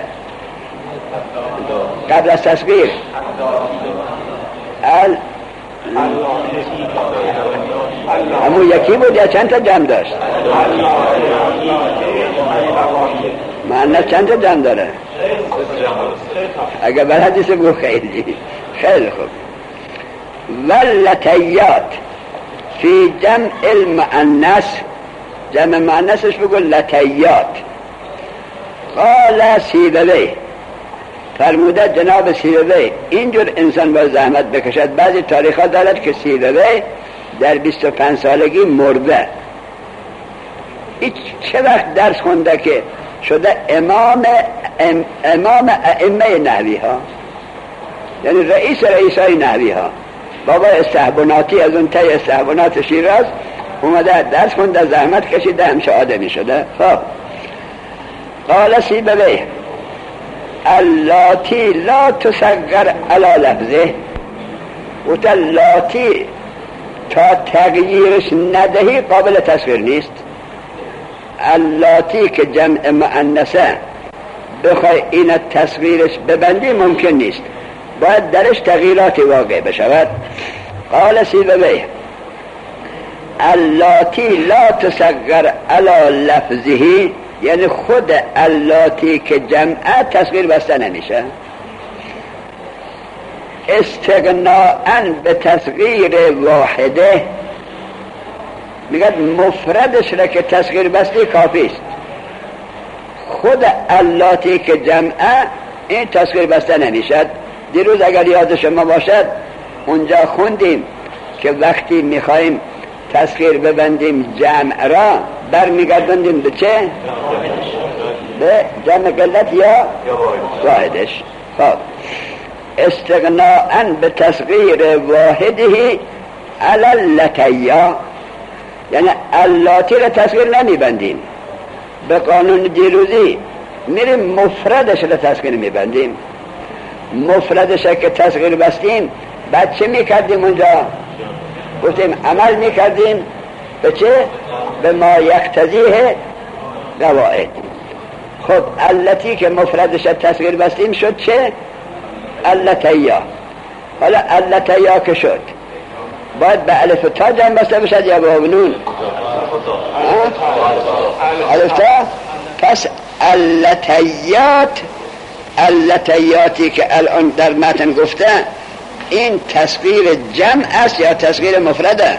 قبل از تصغیر ال همون یکی بود یا چند تا جمع داشت؟ مؤنث چند تا جمع داره؟ اگر بلدیست بگو خیلی خیلی خوب. واللتیات فی جمع المؤنث، جمع مؤنثش بگو لتیات. قال سیبوی، فرموده جناب سیبوی اینجور انسان با زحمت بکشد. بعضی تاریخ ها دارد که سیبوی در بیست و پنج سالگی مرده. این چه وقت درس خونده که شده امام ام امام ائمه نحوی ها، یعنی رئیس رئیسای نحوی ها. بابا استحباناتی از اون تای استحبانات شیراز اومده درس خونده، زحمت کشیده، همشه آدمی شده. خب قال سیبوی اللاتی لا تصغر علی لفظه، و تا لاتی تا تغییرش ندهی قابل تصغیر نیست. اللاتی که جمع مؤنثه بخوای این تصغیرش ببندی ممکن نیست، باید درش تغییراتی واقع بشود. قال سیبوی اللاتی لا تصغر علی لفظه، یعنی خود اللاتی که جمعه تصغیر بسته نمیشه. استغناءً به تصغیر واحده، میگه مفردش را که تصغیر بستی کافی است. خود اللاتی که جمعه این تصغیر بسته نمیشد. دیروز اگر یاد شما باشد اونجا خوندیم که وقتی میخوایم تصغیر ببندیم جمع را برمیگردندیم به چه؟ به جمع قلت یا واحدش. خب استغناءً به تصغیر واحده علی اللتیا، یعنی اللاتی را تصغیر نمیبندیم، به قانون دیروزی میریم مفردش را تصغیر میبندیم. مفردش که تصغیر بستیم بعد چه میکردیم اونجا؟ گفتیم عمل میکردیم به چه؟ به ما یقتضیه قواعد. خب التی که مفردش تصغیر بستیم شد چه؟ اللتیا. حالا اللتیا که شد باید به الف تا جمع بسته بشد یا به نون؟ الف تا. پس اللتیات، اللتیاتی که الان در متن گفته این تصغیر جمع است یا تصغیر مفرده؟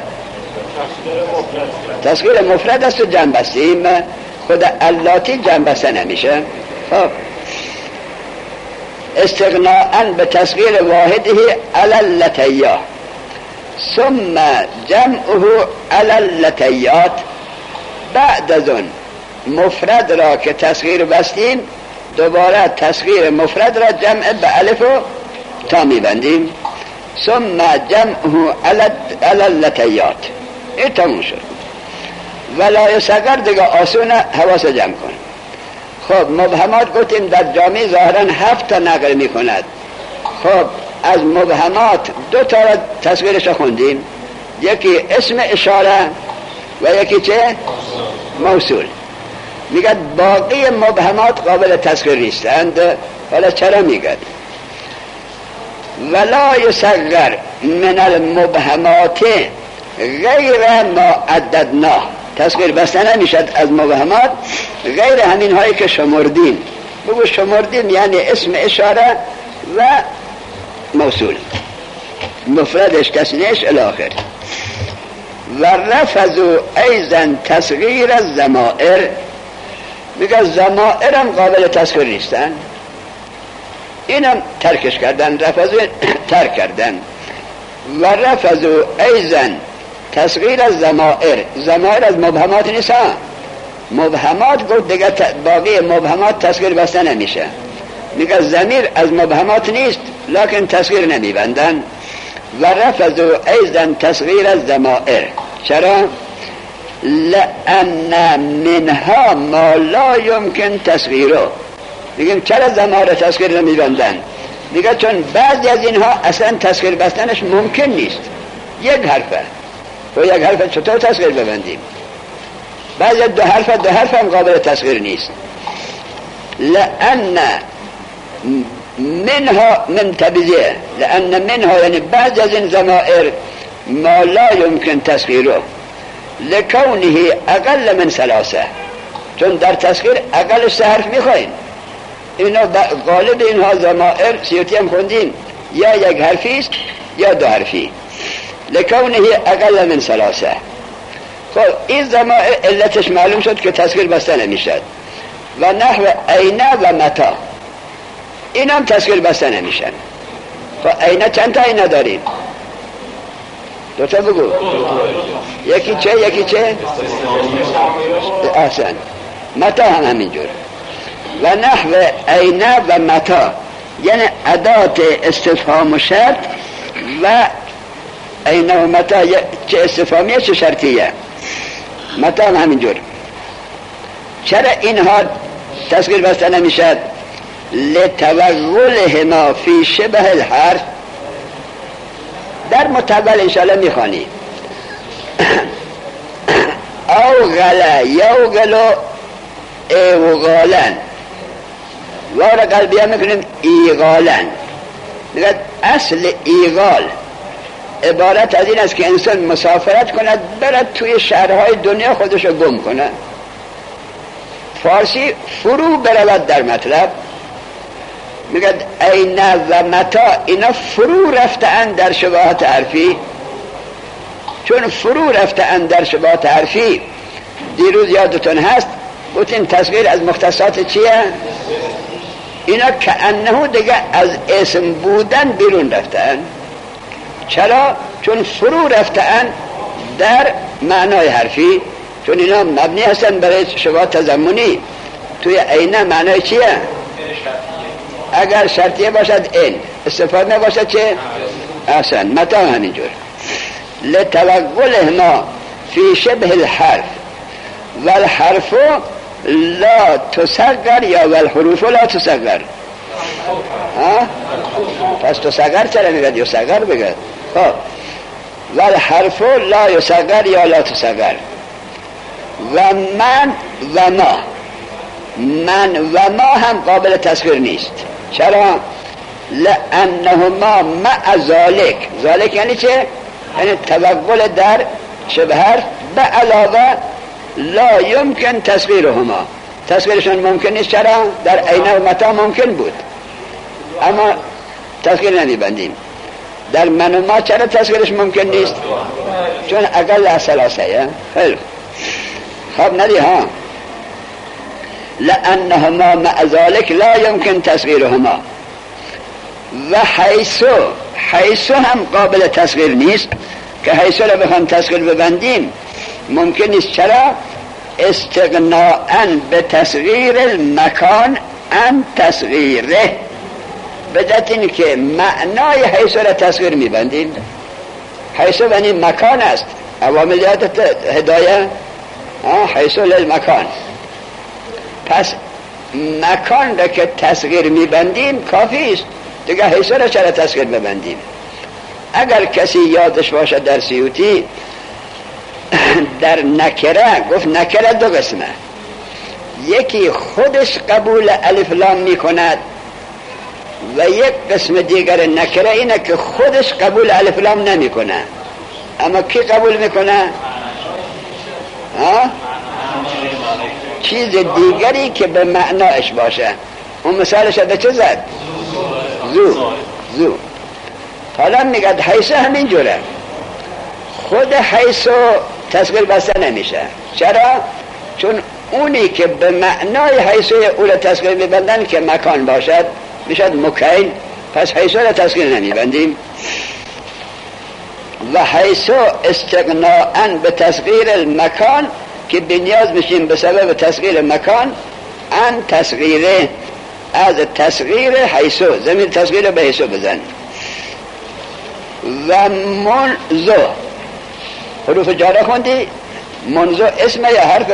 تصغیر مفرد است و جمع بستیم. خود اللاتی جمع بسته نمیشه. خب استغناءً به تصغیر واحده علی اللتیا ثم جمعه علی اللتیات، بعد از اون مفرد را که تصغیر بستیم دوباره تصغیر مفرد را جمع به الف و تا میبندیم. ثم جمعه علی اللتیات. این تموم شد. ولای صغر دیگه آسونه، حواس جمع کن. خب مبهمات گفتیم در جامعه ظاهرا هفت تا نقل می کند. خب از مبهمات دو تا را تصویرش خوندیم، یکی اسم اشاره و یکی چه؟ موصول. میگه باقی مبهمات قابل تصویر نیستند. حالا چرا میگه؟ ولا یصغر من المبهمات غیر ما عددنا، تصغیر بسته نمیشد از مبهمات غیر همین هایی که شمردیم. بگو شمردیم یعنی اسم اشاره و موصول، مفردش تثنیه‌اش الاخر. و رفضوا ایضا تصغیر الضمائر، میگه ضمائر هم قابل تصغیر نیستن، اینم ترکش کردن، رفضوا ترک کردن. و رفضوا ایضا تصغیر الضمائر، ضمائر از مبهمات نیست. مبهمات گفت دیگه باقی مبهمات تصغیر بسته نمیشه. میگه ضمیر از مبهمات نیست لکن تصغیر نمیبندن. و رفضوا ایضا تصغیر الضمائر. چرا؟ لأن منها ما لا یمکن تصغیره. میگیم چرا ضمائر تصغیر نمیبندن؟ میگه چون بعضی از اینها اصلا تصغیر بستنش ممکن نیست. یک حرفه و یک حرف چطور تصغیر ببندیم؟ بعضی دو حرف دو حرف هم قابل تصغیر نیست. لأن منها من تبذیه، لأن منها یعنی بعضی از این ضمائر ما لا یمکن تصغیره لکونه اقل من ثلاثه، چون در تصغیر اقلش سه حرف میخوایم. اینا غالب اینها ضمائر سیوطی هم خوندیم یا یک حرفی است یا دو حرفی. لکونه اقل من ثلاثه. خب این ضمائر علتش معلوم شد که تصغیر بسته نمیشد. و نحو اینه و متا، این هم تصغیر بسته نمیشن. خب اینه چند تا اینه داریم؟ دو تا بگو. یکی چه یکی چه؟ احسن. متا هم همینجور. و نحو اینه و متا یعنی ادات استفهام و شرط، و اینه و متا چه استفهامیه چه شرطیه. متا هم همینجور. چرا اینها تصغیر بسته نمیشد؟ لتوغلهما فی شبه الحرف. در متول انشاءالله میخوانی او غلا یوغلو ایوغالن، وارا قلبیه میکنیم ایغالن. میگه اصل ایغال عبارت از این است که انسان مسافرت کند برد توی شهرهای دنیا خودشو گم کنه. فارسی فرو برود در مطلب. میگه اینه و متا اینا فرو رفتند در شباهت حرفی. چون فرو رفتند در شباهت حرفی، دیروز یادتون هست گفتیم تصغیر از مختصات چیه؟ اینا که انه دیگه از اسم بودن بیرون رفتن. چرا؟ چون فرو رفتن در معنای حرفی، چون اینا مبنی هستن برای شباهت تضمنی. توی عینه معنای چیه؟ اگر شرطیه باشد این، استفاده نباشد چه؟ احسن، متا همینجور. لتوغلهما فی شبه الحرف والحرف لا تصغر یا والحروف لا تصغر. ها؟ پس تصغر چرا میگد؟ یصغر بگد. خب والحرف لا یصغر یا لا تصغر. و من و ما، من و ما هم قابل تصغیر نیست. چرا؟ لانهما مع ذالک، ذالک یعنی چه؟ یعنی توغل در شبه حرف به علاوه لا یمکن تصغیرهما، تصغیرشون ممکن نیست. چرا؟ در عینه و متا ممکن بود اما تصغیر نمیبندیم. در من و ما چرا تصغیرش ممکن نیست؟ چون اقل از ثلاثه. خیلی خب ندی ها. لانهما مع ذلك لا يمكن تصغیرهما و حیثو، حیثو هم قابل تصغیر نیست که حیثو را بخوام تصغیر ببندیم ممکن نیست. چرا؟ استغناء به تصغیر المکان ان تصغیره، بدت این که معنای حیثو را تصغیر میبندیم. حیثو یعنی مکان است، عواملیات هدایه حیثو للمکان. پس مکان را که تصغیر میبندیم کافی است دیگه، حیثو را چرا تصغیر ببندیم؟ اگر کسی یادش باشه در سیوطی در نکره گفت نکره دو قسمه، یکی خودش قبول الف لام میکند و یک قسم دیگر نکره اینه که خودش قبول الف لام نمیکنه. اما کی قبول میکنه؟ ها؟ چیز دیگری که به معناش باشه. اون مثالش ده چه زد؟ زو زو. حالا میگد حیثو همین جوره، خود حیثو تصغیر بسته نمیشه. چرا؟ چون اونی که به معنای حیثو اول تصغیر میبندن که مکان باشد میشد مکین، پس حیثو را تصغیر نمیبندیم. و حیثو استغناء به تصغیر المکان که بنیاز میشیم به سبب تصغیر مکان ان تصغیره، از تصغیر حیثو، زمین تصغیر به حیثو بزن. و منذ، حروف جاره خوندی؟ منذ اسم یا حرف؟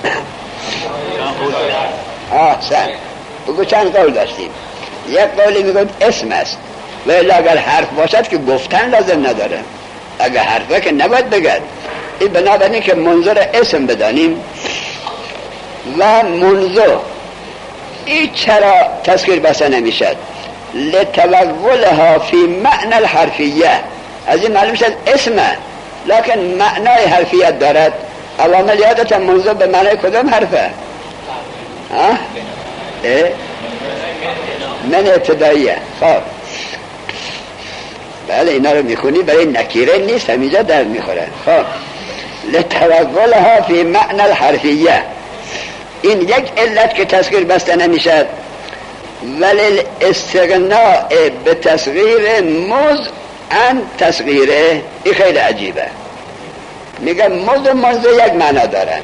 آه سن بگو چند قول داشتیم. یک قولی میگوید اسم است ولی اگر حرف باشد که گفتن لازم نداره، اگر حرفه که نباید بگد. این بنابراین که منظور اسم بدانیم. و منذ این چرا تذکیر بسته نمیشد؟ لتوغلها فی معنی الحرفیه، از این معلوم شد اسمه لکن معنای حرفیت دارد. عوامل یادتا منذ به معنی کدام حرفه؟ ها؟ من ابتداییه. خب بله اینا رو میخونی برای نکیره نیست، همینجا در میخوره. خب لتوغلها فی معنی الحرفیه، این یک علت که تذکیر بسته نمیشد. ولی استغناء به تصغیر مز ان تصغیره، این خیلی عجیبه. میگه مز و مز یک معنا دارن.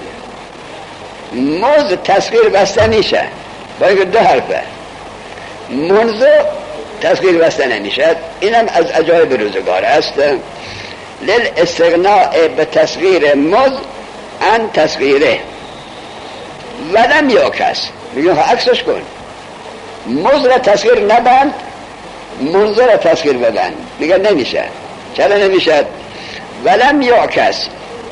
مز تصغیر بسته میشه با اینکه دو حرفه، منذ تصغیر بسته نمیشد. اینم از عجایب روزگار است. لیل استغناء به تصغیر مز ان تصغیره ولم یوکس، میگه عکسش کن، مز را تصغیر نبند منذ را تصغیر ببند. میگه نمیشه. چرا نمیشه؟ ولم یوکس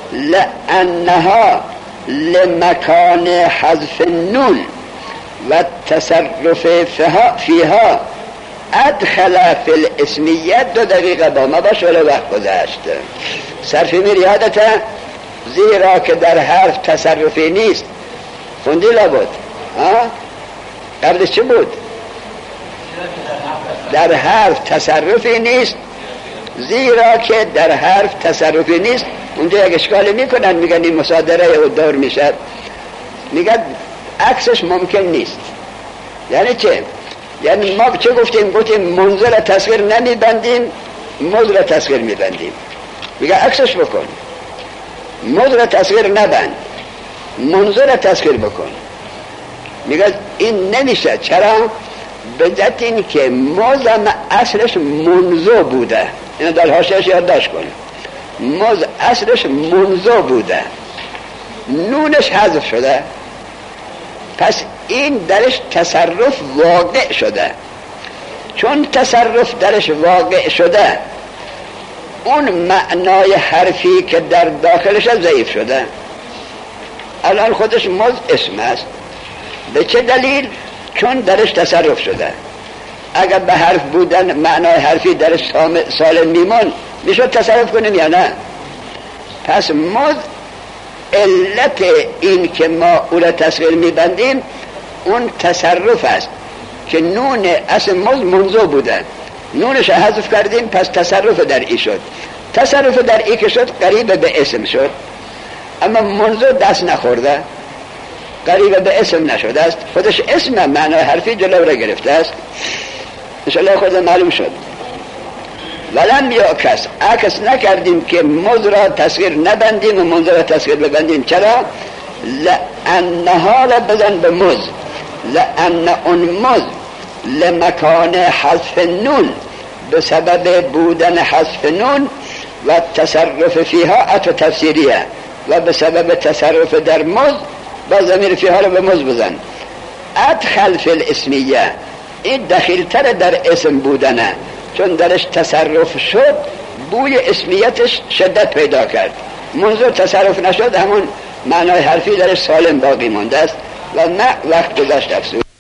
لانها لمکان حذف النون و تصرف فيها فيها ادخل فی الاسمیت. دو دقیقه با ما باش ولی وقت گذشت. صرفی میری یادته؟ زیرا که در حرف تصرفی نیست. خوندی لابد؟ ها؟ قبلش چه بود؟ در حرف تصرفی نیست، زیرا که در حرف تصرفی نیست. اونجا یک اشکالی میکنن، میگن این مصادره او دور میشد. میگن عکسش ممکن نیست. یعنی چه؟ یعنی ما چه گفتیم؟ گفتیم منظور تصغیر نمیبندیم، مز را تصغیر میبندیم. میگه عکسش بکن، مز را تصغیر نبند، منظور را تصغیر بکن. میگه این نمیشه. چرا؟ به جهت این که مز اصلش منزو بوده. اینو در حاشیه‌اش یادداشت کن. مز اصلش منزو بوده، نونش حذف شده، پس این درش تصرف واقع شده. چون تصرف درش واقع شده، اون معنای حرفی که در داخلش ضعیف شده. الان خودش مز اسم است. به چه دلیل؟ چون درش تصرف شده. اگر به حرف بودن معنای حرفی درش سالم میمون، میشد تصرف کنیم یا نه؟ پس مز علت این که ما او را تصغیر میبندیم اون تصرف است که نون اصل مز منزو بوده، نونش حذف کردیم، پس تصرف در ای شد. تصرف در ای که شد قریب به اسم شد، اما منزو دست نخورده، قریب به اسم نشده است. خودش اسم معنای حرفی جلو را گرفته است. انشاءالله خود معلوم شد. ولم یعکس، عکس نکردیم که مز را تصغیر نبندیم و منظور را تصغیر ببندیم. چرا؟ لأنها را بزن به مز، لأن اون مز لمکان حذف نون، به سبب بودن حذف نون و تصرف فیها عطف تفسیریه، و به سبب تصرف در مز با ضمیر فیها را به مز بزن. ادخل فی الاسمیه، این دخیلتر در اسم بودنه، چون درش تصرف شد بوی اسمیتش شدت پیدا کرد. منظور تصرف نشد، همون معنای حرفی درش سالم باقی مانده است و نه وقت گذشت افسود.